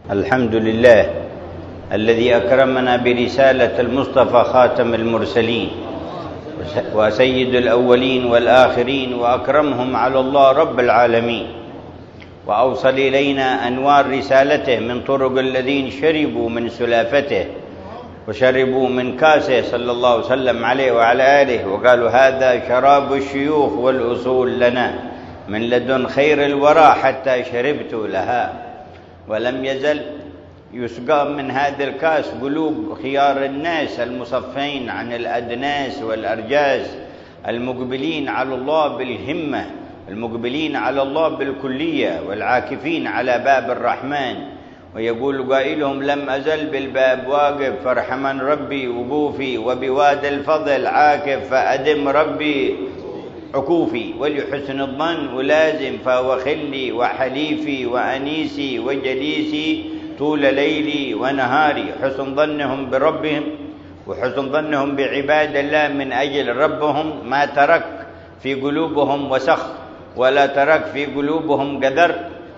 الحمد لله الذي أكرمنا برسالة المصطفى خاتم المرسلين وسيد الأولين والآخرين، وأكرمهم على الله رب العالمين، وأوصل إلينا أنوار رسالته من طرق الذين شربوا من سلافته وشربوا من كاسه صلى الله وسلم عليه وعلى آله، وقالوا هذا شراب الشيوخ والأصول لنا من لدن خير الورى حتى شربت لها. ولم يزل يسقى من هذا الكاس قلوب خيار الناس المصفين عن الأدناس والأرجاس، المقبلين على الله بالهمة، المقبلين على الله بالكلية، والعاكفين على باب الرحمن. ويقول قائلهم لم أزل بالباب واقف فارحمن ربي وقوفي، وبواد الفضل عاكف فأدم ربي عكوفي، ولحسن الظن ولازم فهو خلي وحليفي وأنيسي وجليسي طول ليلي ونهاري. حسن ظنهم بربهم وحسن ظنهم بعباد الله من أجل ربهم ما ترك في قلوبهم وسخ، ولا ترك في قلوبهم قدر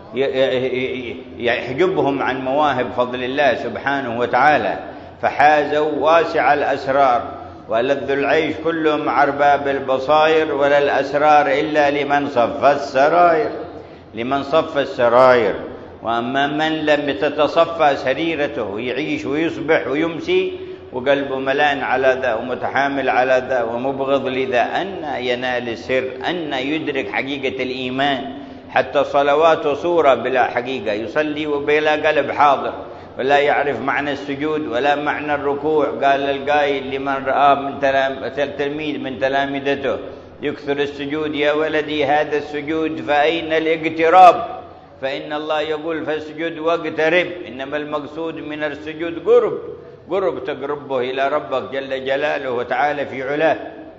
يحجبهم عن مواهب فضل الله سبحانه وتعالى، فحازوا واسع الأسرار ولذ العيش كلهم أرباب البصائر، ولا الأسرار إلا لمن صف السراير، لمن صف السراير. وأما من لم تتصفى سريرته يعيش ويصبح ويمسي وقلبه ملان على ذا ومتحامل على ذا ومبغض لذا، أن ينال السر، أن يدرك حقيقة الإيمان. حتى صلواته صورة بلا حقيقة، يصلي وبلا قلب حاضر، ولا يعرف معنى السجود ولا معنى الركوع. قال القائل لمن رأى من تلميذ من تلامذته يكثر السجود يا ولدي هذا السجود فأين الاقتراب؟ فإن الله يقول فاسجد واقترب، إنما المقصود من السجود قرب تقربه إلى ربك جل جلاله وتعالى في علاه.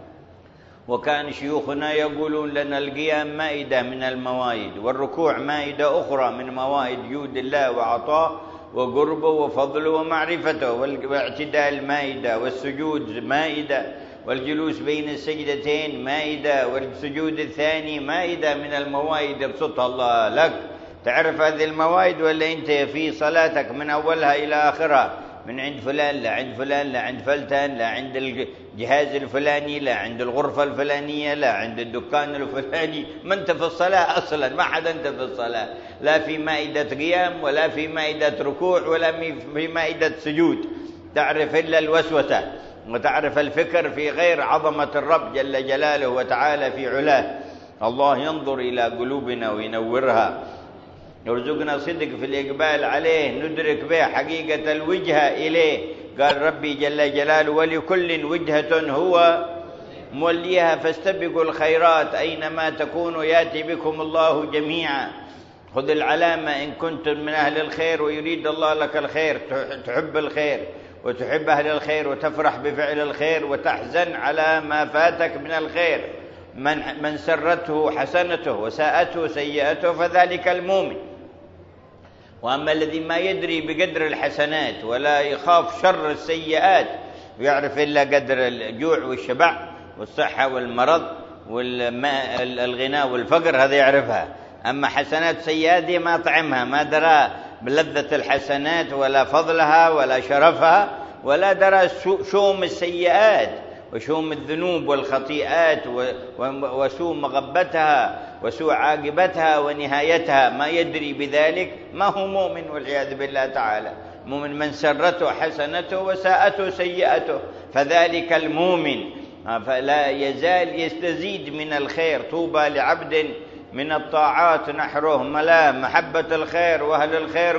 وكان شيوخنا يقولون لنا القيام مائدة من الموائد، والركوع مائدة أخرى من موائد جود الله وعطاء وقربه وفضله ومعرفته، والاعتدال مائدة، والسجود مائدة، والجلوس بين السجدتين مائدة، والسجود الثاني مائدة من الموائد يبسطها الله لك. تعرف هذه الموائد ولا أنت في صلاتك من أولها إلى آخرها من عند فلان لا عند فلان لا عند فلتان لا عند الجهاز الفلاني لا عند الغرفة الفلانية لا عند الدكان الفلاني؟ ما أنت في الصلاة أصلا، ما حدا أنت في الصلاة، لا في مائدة قيام ولا في مائدة ركوع ولا في مائدة سجود. تعرف إلا الوسوسة وتعرف الفكر في غير عظمة الرب جل جلاله وتعالى في علاه. الله ينظر إلى قلوبنا وينورها، يرزقنا صدق في الإقبال عليه، ندرك به حقيقة الوجهة إليه. قال ربي جل جلاله ولكل وجهة هو موليها فاستبقوا الخيرات أينما تكونوا يأتي بكم الله جميعا. خذ العلامة إن كنتم من أهل الخير ويريد الله لك الخير، تحب الخير وتحب أهل الخير وتفرح بفعل الخير وتحزن على ما فاتك من الخير. من سرته حسنته وساءته سيئته فذلك المؤمن. وأما الذي ما يدري بقدر الحسنات ولا يخاف شر السيئات ويعرف إلا قدر الجوع والشبع والصحة والمرض والغنى والفقر، هذا يعرفها. أما حسنات سيئات دي ما طعمها، ما درى بلذة الحسنات ولا فضلها ولا شرفها، ولا درى شوم السيئات وشوم الذنوب والخطيئات وسوء مغبتها وسوء عاقبتها ونهايتها، ما يدري بذلك ما هو مؤمن والعياذ بالله تعالى. مؤمن من سرته حسنته وساءته سيئته فذلك المؤمن، فلا يزال يستزيد من الخير. طوبى لعبد من الطاعات نحره ملا، محبة الخير وأهل الخير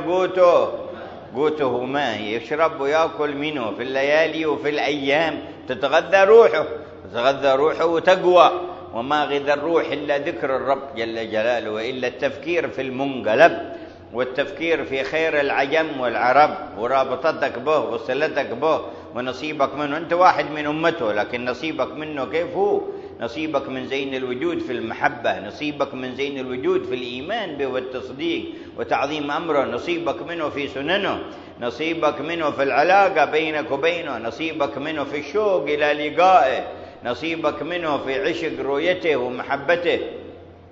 قوته ماء يشرب ويأكل منه في الليالي وفي الأيام، تتغذى روحه وتقوى. وما غذى الروح إلا ذكر الرب جل جلاله، وإلا التفكير في المنقلب والتفكير في خير العجم والعرب ورابطتك به وصلتك به ونصيبك منه. أنت واحد من أمته، لكن نصيبك منه كيف هو؟ نصيبك من زين الوجود في المحبة، نصيبك من زين الوجود في الإيمان به والتصديق وتعظيم أمره، نصيبك منه في سننه، نصيبك منه في العلاقة بينك وبينه، نصيبك منه في الشوق إلى لقائه، نصيبك منه في عشق رؤيته ومحبته.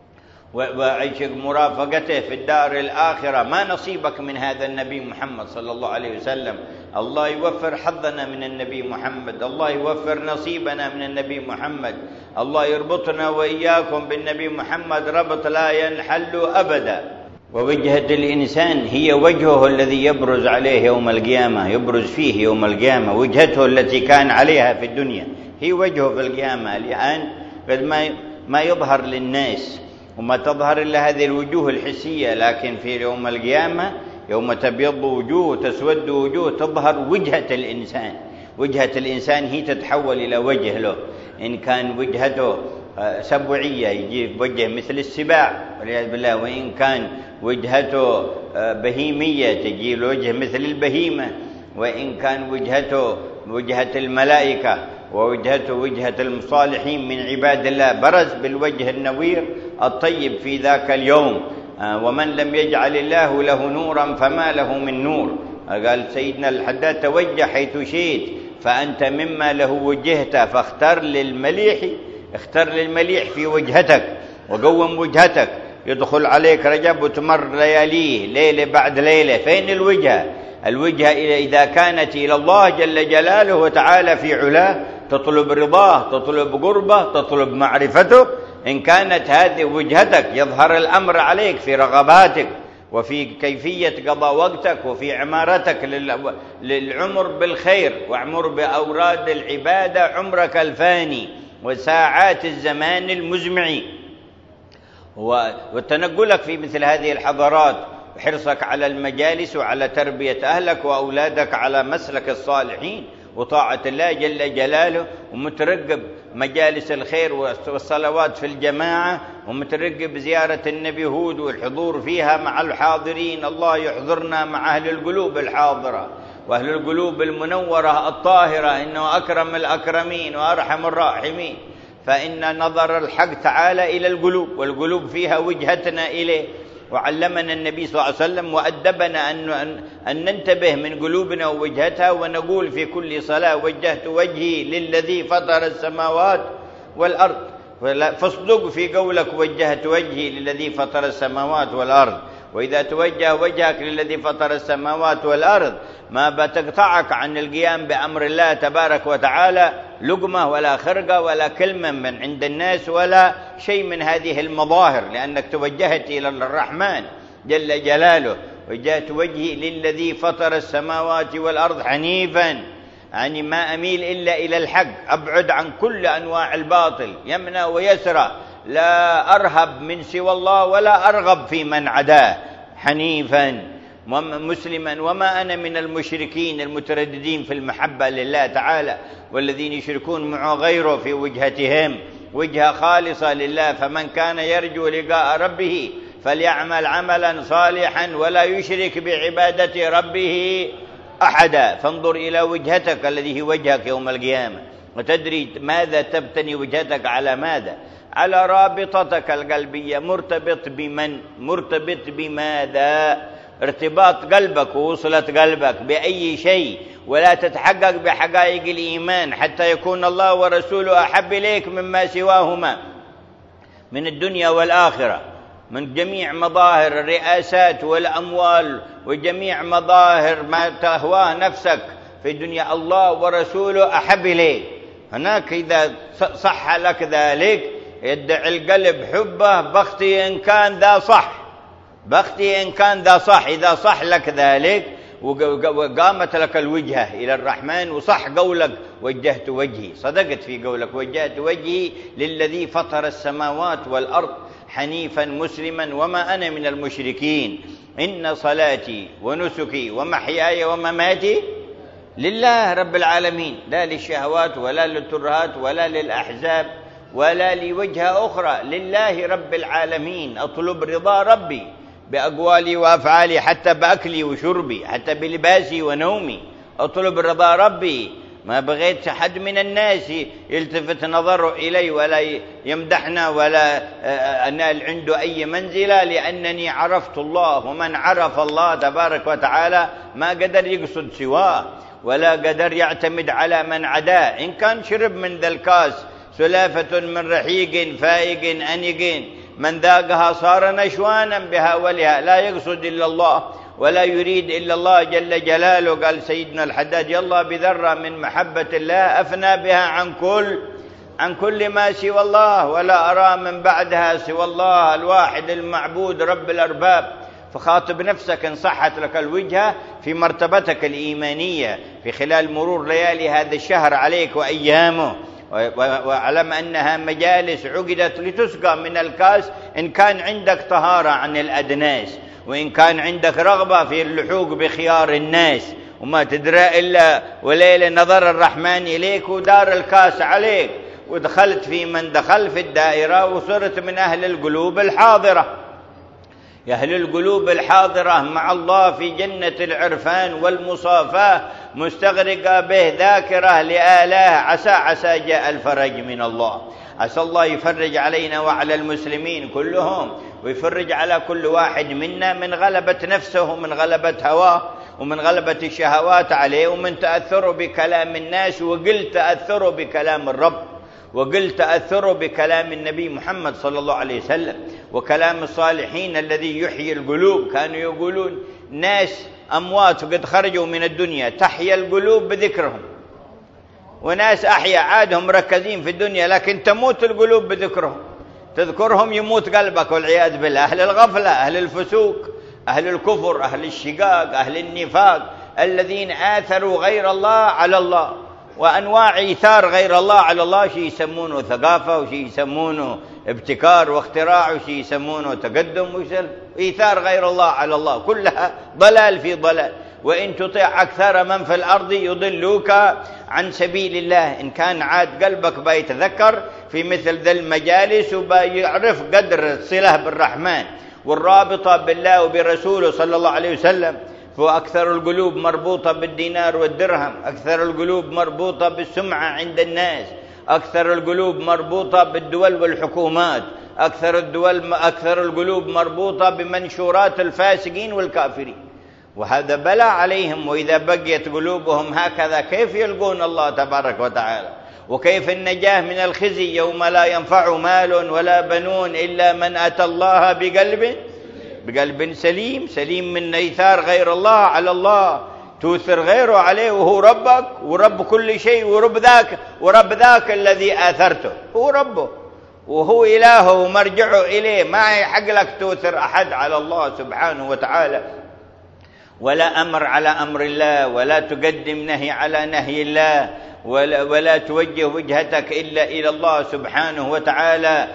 وعيشك مرافقته في الدار الآخرة. ما نصيبك من هذا النبي محمد صلى الله عليه وسلم؟ الله يوفر حظنا من النبي محمد، الله يوفر نصيبنا من النبي محمد، الله يربطنا وإياكم بالنبي محمد ربط لا ينحل أبدا. ووجهة الإنسان هي وجهه الذي يبرز عليه يوم القيامة، يبرز فيه يوم القيامة. وجهته التي كان عليها في الدنيا هي وجهه في القيامة. الآن قد ما يظهر للناس وما تظهر إلا هذه الوجوه الحسية، لكن في يوم القيامة يوم تبيض وجوه وتسود وجوه تظهر وجهة الإنسان. وجهة الإنسان هي تتحول إلى وجه له. إن كان وجهته سبوعية يجي وجه مثل السباع والعياذ بالله، وإن كان وجهته بهيمية تجي له وجه مثل البهيمة، وإن كان وجهته وجهة الملائكة ووجهته وجهة المصالحين من عباد الله برز بالوجه النوير الطيب في ذاك اليوم. ومن لم يجعل الله له نورا فما له من نور. قال سيدنا الحداد توجه حيث شئت فأنت مما له وجهت، فاختر للمليح، اختر للمليح في وجهتك وقوم وجهتك. يدخل عليك رجب وتمر لياليه ليلة بعد ليلة، فين الوجهة؟ الوجهة إذا كانت إلى الله جل جلاله وتعالى في علاه، تطلب رضاه، تطلب قربه، تطلب معرفته. إن كانت هذه وجهتك يظهر الأمر عليك في رغباتك وفي كيفية قضاء وقتك وفي عمارتك للعمر بالخير. واعمر بأوراد العبادة عمرك الفاني وساعات الزمان المزمع. وتنقلك في مثل هذه الحضارات وحرصك على المجالس وعلى تربية أهلك وأولادك على مسلك الصالحين وطاعة الله جل جلاله، ومترقب مجالس الخير والصلوات في الجماعة، ومترقب زيارة النبي هود والحضور فيها مع الحاضرين. الله يحضرنا مع أهل القلوب الحاضرة وأهل القلوب المنورة الطاهرة، إنه أكرم الأكرمين وأرحم الراحمين. فإن نظر الحق تعالى إلى القلوب، والقلوب فيها وجهتنا إليه. وعلمنا النبي صلى الله عليه وسلم وأدبنا أن ننتبه من قلوبنا ووجهتها، ونقول في كل صلاة وجهت وجهي للذي فطر السماوات والأرض. فاصدق في قولك وجهت وجهي للذي فطر السماوات والأرض. وإذا توجه وجهك للذي فطر السماوات والأرض ما بتقطعك عن القيام بأمر الله تبارك وتعالى لقمة ولا خرقة ولا كلمة من عند الناس ولا شيء من هذه المظاهر، لأنك توجهت إلى الرحمن جل جلاله. وجهت وجهي للذي فطر السماوات والأرض حنيفا، يعني ما أميل إلا إلى الحق، أبعد عن كل أنواع الباطل يمنى ويسرى، لا أرهب من سوى الله ولا أرغب في من عداه. حنيفا مسلما وما أنا من المشركين المترددين في المحبة لله تعالى، والذين يشركون معه غيره في وجهتهم وجهة خالصة لله. فمن كان يرجو لقاء ربه فليعمل عملا صالحا ولا يشرك بعبادة ربه أحدا. فانظر إلى وجهتك الذي هي وجهك يوم القيامة، وتدري ماذا تبتني وجهتك على ماذا؟ على رابطتك القلبية. مرتبط بمن؟ مرتبط بماذا؟ ارتباط قلبك ووصلت قلبك بأي شيء، ولا تتحقق بحقائق الإيمان حتى يكون الله ورسوله أحب إليك مما سواهما من الدنيا والآخرة، من جميع مظاهر الرئاسات والأموال وجميع مظاهر ما تهواه نفسك في الدنيا. الله ورسوله أحب إليك. هناك إذا صح لك ذلك يدعي القلب حبه بختي إن كان ذا صح، بختي إن كان ذا صح. إذا صح لك ذلك وقامت لك الوجهة إلى الرحمن وصح قولك وجهت وجهي، صدقت في قولك وجهت وجهي للذي فطر السماوات والأرض حنيفا مسلما وما أنا من المشركين. إن صلاتي ونسكي ومحياي ومماتي لله رب العالمين، لا للشهوات ولا للترهات ولا للأحزاب ولا لوجهة أخرى، لله رب العالمين. أطلب رضا ربي بأقوالي وأفعالي، حتى بأكلي وشربي، حتى بلباسي ونومي. أطلب رضا ربي. ما بغيت حد من الناس يلتفت نظره إلي ولا يمدحنا ولا أنال عنده أي منزلة، لأنني عرفت الله. ومن عرف الله تبارك وتعالى ما قدر يقصد سواه ولا قدر يعتمد على من عداه. إن كان شرب من ذا الكاس سلافة من رحيق فائق أنيق من ذاقها صار نشوانا بهاولها، لا يقصد إلا الله ولا يريد إلا الله جل جلاله. قال سيدنا الحداد: يلا بذرة من محبة الله أفنى بها عن كل ما سوى الله، ولا أرى من بعدها سوى الله الواحد المعبود رب الأرباب. فخاطب نفسك إن صحت لك الوجهة في مرتبتك الإيمانية في خلال مرور ليالي هذا الشهر عليك وأيامه، واعلم أنها مجالس عقدت لتسقى من الكاس إن كان عندك طهارة عن الأدناس، وإن كان عندك رغبة في اللحوق بخيار الناس، وما تدرى إلا وليلة نظر الرحمن إليك ودار الكاس عليك، ودخلت في من دخل في الدائرة وصرت من أهل القلوب الحاضرة. أهل القلوب الحاضرة مع الله في جنة العرفان والمصافاة، مستغرقة به ذاكرة لآلاه، عسى جاء الفرج من الله. عسى الله يفرج علينا وعلى المسلمين كلهم، ويفرج على كل واحد منا من غلبة نفسه ومن غلبة هواه ومن غلبة الشهوات عليه ومن تأثره بكلام الناس، وقل تأثره بكلام الرب، وقل تأثره بكلام النبي محمد صلى الله عليه وسلم وكلام الصالحين الذي يحيي القلوب. كانوا يقولون ناس أموات وقد خرجوا من الدنيا تحيا القلوب بذكرهم، وناس أحيا عادهم مركزين في الدنيا لكن تموت القلوب بذكرهم. تذكرهم يموت قلبك والعياذ بالله. أهل الغفلة، أهل الفسوق، أهل الكفر، أهل الشقاق، أهل النفاق، الذين آثروا غير الله على الله، وأنواع إيثار غير الله على الله، شيء يسمونه ثقافة، وشيء يسمونه ابتكار واختراع، وشيء يسمونه تقدم، وإيثار غير الله على الله، كلها ضلال في ضلال. وإن تطيع أكثر من في الأرض يضلوك عن سبيل الله. إن كان عاد قلبك بيتذكر في مثل ذا المجالس وبيعرف قدر الصلة بالرحمن والرابطة بالله وبرسوله صلى الله عليه وسلم. فأكثر القلوب مربوطة بالدينار والدرهم، أكثر القلوب مربوطة بالسمعة عند الناس، أكثر القلوب مربوطة بالدول والحكومات، أكثر القلوب مربوطة بمنشورات الفاسقين والكافرين، وهذا بلاء عليهم. وإذا بقيت قلوبهم هكذا كيف يلقون الله تبارك وتعالى؟ وكيف النجاة من الخزي يوم لا ينفع مال ولا بنون إلا من أتى الله بقلب سليم من إيثار غير الله على الله، توثر غيره عليه وهو ربك ورب كل شيء، ورب ذاك الذي آثرته هو ربه وهو إلهه ومرجعه إليه. ما يحق لك توثر أحد على الله سبحانه وتعالى، ولا أمر على أمر الله، ولا تقدم نهي على نهي الله، ولا توجه وجهتك إلا إلى الله سبحانه وتعالى،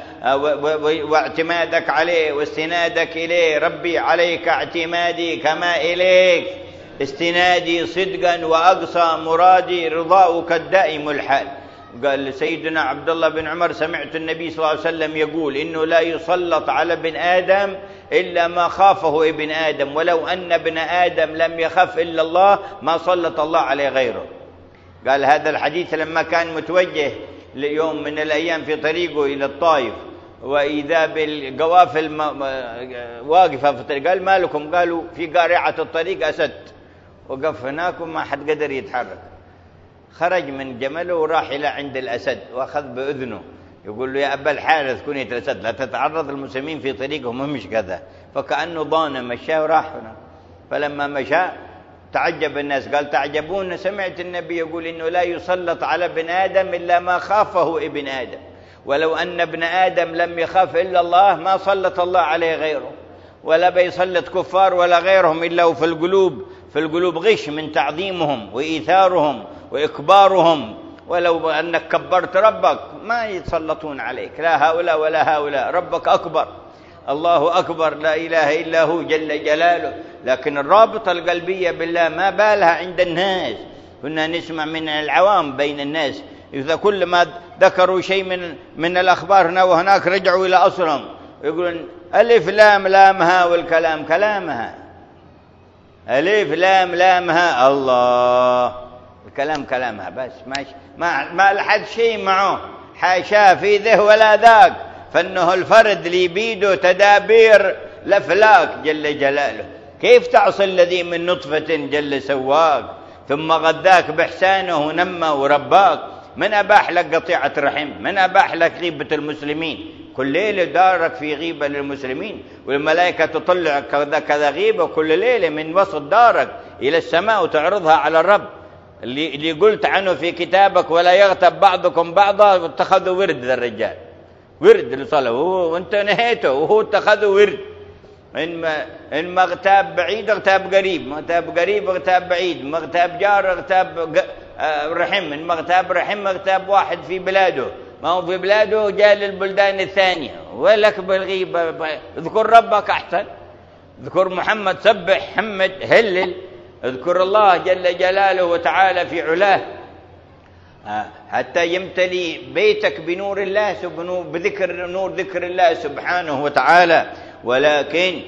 واعتمادك عليه واستنادك إليه. ربي عليك اعتمادي كما إليك استنادي صدقا، وأقصى مرادي رضاؤك الدائم الحال. قال سيدنا عبد الله بن عمر: سمعت النبي صلى الله عليه وسلم يقول إنه لا يسلط على ابن آدم إلا ما خافه ابن آدم، ولو أن ابن آدم لم يخف إلا الله ما سلط الله عليه غيره. قال هذا الحديث لما كان متوجه ليوم من الأيام في طريقه إلى الطائف، وإذا بالقوافل واقفة في الطريق، قال: ما لكم؟ قالوا: في قارعة الطريق أسد وقف هناك وما حد قدر يتحرك. خرج من جمله وراح إلى عند الأسد وأخذ بأذنه يقول له: يا أبا الحارث كن يترسد، لا تتعرض المسلمين في طريقهم، مش كذا. فكأنه ضان مشاه وراح هنا. فلما مشى تعجب الناس، قال: تعجبون، سمعت النبي يقول إنه لا يسلط على ابن آدم إلا ما خافه ابن آدم، ولو أن ابن آدم لم يخاف إلا الله ما سلط الله عليه غيره، ولا بيسلط كفار ولا غيرهم إلا وفي القلوب غش من تعظيمهم وإيثارهم وإكبارهم. ولو أنك كبرت ربك ما يتسلطون عليك، لا هؤلاء ولا هؤلاء، ربك أكبر، الله أكبر، لا إله إلا هو جل جلاله. لكن الرابطة القلبية بالله ما بالها عند الناس. كنا نسمع من العوام بين الناس إذا كل ما ذكروا شيء من الأخبار هنا وهناك رجعوا إلى أصلهم، يقولون: ألف لام لامها والكلام كلامها، ألف لام لامها، الله، الكلام كلامها بس، ما لحد شيء معه، حاشاه في ذه ولا ذاك، فإنه الفرد لي بيده تدابير لفلاك جل جلاله. كيف تعصي الذي من نطفة جل سواك ثم غذاك بإحسانه ونمى ورباك؟ من أباح لك قطيعة رحم؟ من أباح لك غيبة المسلمين؟ كل ليلة دارك في غيبة للمسلمين، والملائكة تطلع كذا غيبة كل ليلة من وسط دارك إلى السماء وتعرضها على الرب اللي قلت عنه في كتابك ولا يغتب بعضكم بعضا، واتخذوا ورد ذا الرجال، ورد لصلاة وانت نهيته وهو اتخذه ورد. إن ما اغتاب بعيد اغتاب قريب، ما اغتاب قريب اغتاب بعيد، ما اغتاب جار اغتاب رحم، إن ما اغتاب رحم اغتاب واحد في بلاده، ما هو في بلاده جاء للبلدان الثانية. ولك بالغيبة اذكر ربك أحسن، اذكر محمد، سبح، حمد، هلل، اذكر الله جل جلاله وتعالى في علاه حتى يمتلي بيتك بنور الله، بذكر نور ذكر الله سبحانه وتعالى. ولكن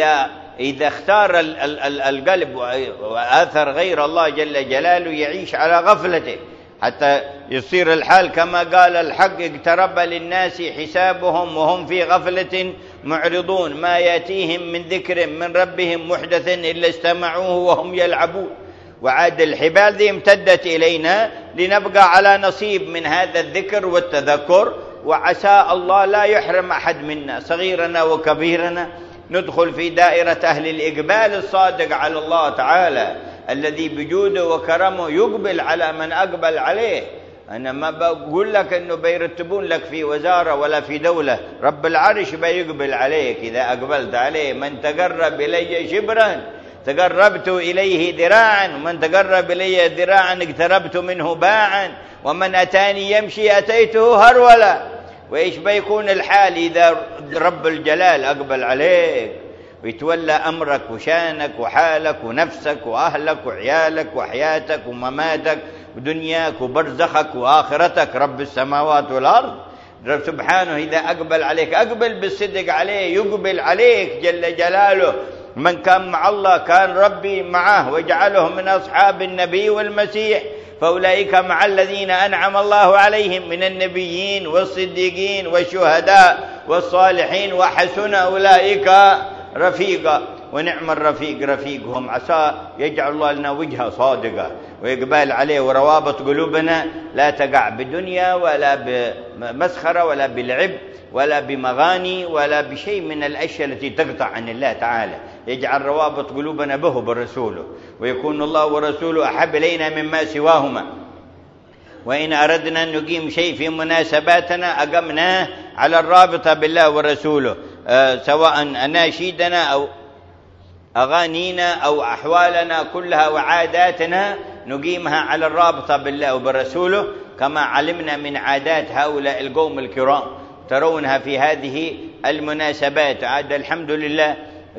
إذا اختار القلب وآثر غير الله جل جلاله يعيش على غفلته حتى يصير الحال كما قال الحق: اقترب للناس حسابهم وهم في غفلة معرضون، ما يأتيهم من ذكر من ربهم محدث إلا استمعوه وهم يلعبون. وعاد الحبال ذي امتدت إلينا لنبقى على نصيب من هذا الذكر والتذكر، وعسى الله لا يحرم أحد منا صغيرنا وكبيرنا ندخل في دائرة أهل الإقبال الصادق على الله تعالى، الذي بجوده وكرمه يقبل على من أقبل عليه. أنا ما بقول لك أنه بيرتبون لك في وزارة ولا في دولة، رب العرش بيقبل عليك إذا أقبلت عليه. من تقرب إلي شبرا تقربت إليه ذراعا، ومن تقرب إلي ذراعا اقتربت منه باعا، ومن أتاني يمشي أتيته هرولا. وإيش بيكون الحال إذا رب الجلال أقبل عليك ويتولى أمرك وشانك وحالك ونفسك وأهلك وعيالك وحياتك ومماتك ودنياك وبرزخك وآخرتك؟ رب السماوات والأرض رب سبحانه إذا أقبل عليك أقبل بالصدق عليه، يقبل عليك جل جلاله. من كان مع الله كان ربي معه وجعله من أصحاب النبي والمسيح، فأولئك مع الذين أنعم الله عليهم من النبيين والصديقين والشهداء والصالحين وحسن أولئك رفيقا. ونعم الرفيق رفيقهم. عسى يجعل الله لنا وجهة صادقة وإقبال عليه، وروابط قلوبنا لا تقع بدنيا ولا بمسخرة ولا بلعب ولا بمغاني ولا بشيء من الأشياء التي تقطع عن الله تعالى. يجعل روابط قلوبنا به برسوله، ويكون الله ورسوله أحب إلينا مما سواهما. وإن أردنا أن نقيم شيء في مناسباتنا أقمناه على الرابطة بالله ورسوله، سواء أناشيدنا أو أغانينا أو أحوالنا كلها وعاداتنا نقيمها على الرابطة بالله وبرسوله، كما علمنا من عادات هؤلاء القوم الكرام ترونها في هذه المناسبات. عاد الحمد لله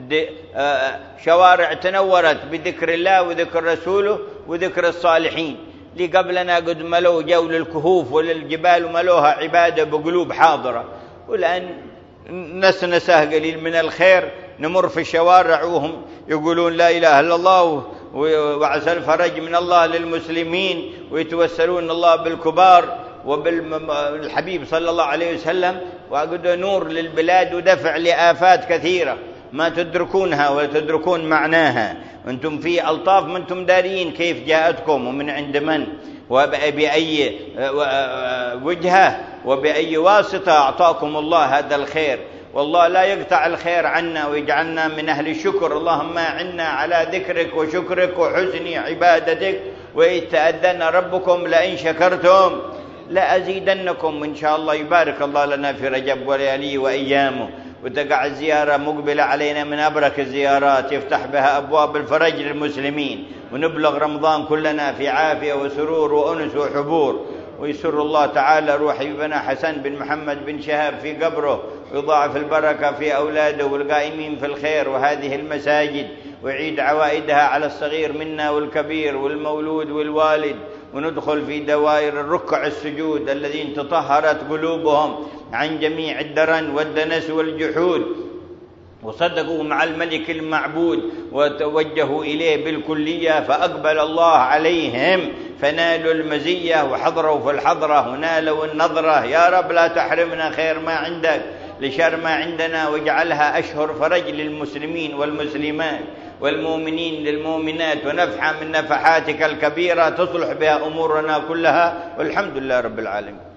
شوارع تنورت بذكر الله وذكر رسوله وذكر الصالحين. اللي قبلنا قد ملوا جو للكهوف وللجبال وملوها عبادة بقلوب حاضرة، والآن نسنسه قليل من الخير. نمر في الشوارع وهم يقولون لا إله إلا الله وعسى الفرج من الله للمسلمين، ويتوسلون الله بالكبار وبالحبيب صلى الله عليه وسلم، وقد نور للبلاد ودفع لآفات كثيرة ما تدركونها ولا تدركون معناها. أنتم في ألطاف ما أنتم دارين كيف جاءتكم ومن عند من وبأي وجهة وبأي واسطة أعطاكم الله هذا الخير. والله لا يقطع الخير عنا ويجعلنا من أهل الشكر. اللهم أعنا على ذكرك وشكرك وحسن عبادتك. وإذ تأذن ربكم لئن شكرتم لأزيدنكم. إن شاء الله يبارك الله لنا في رجب ولياليه وأيامه، وتقع الزيارة مقبلة علينا من أبرك الزيارات يفتح بها أبواب الفرج للمسلمين، ونبلغ رمضان كلنا في عافية وسرور وأنس وحبور. ويسر الله تعالى روح ابننا حسن بن محمد بن شهاب في قبره، ويضاعف البركة في أولاده والقائمين في الخير وهذه المساجد، ويعيد عوائدها على الصغير منا والكبير والمولود والوالد، وندخل في دوائر الركع السجود الذين تطهرت قلوبهم عن جميع الدرن والدنس والجحود، وصدقوا مع الملك المعبود وتوجهوا إليه بالكلية، فأقبل الله عليهم فنالوا المزية وحضروا في الحضرة ونالوا النظرة. يا رب لا تحرمنا خير ما عندك لشر ما عندنا، واجعلها أشهر فرج للمسلمين والمسلمات والمؤمنين للمؤمنات، ونفحة من نفحاتك الكبيرة تصلح بها أمورنا كلها، والحمد لله رب العالمين.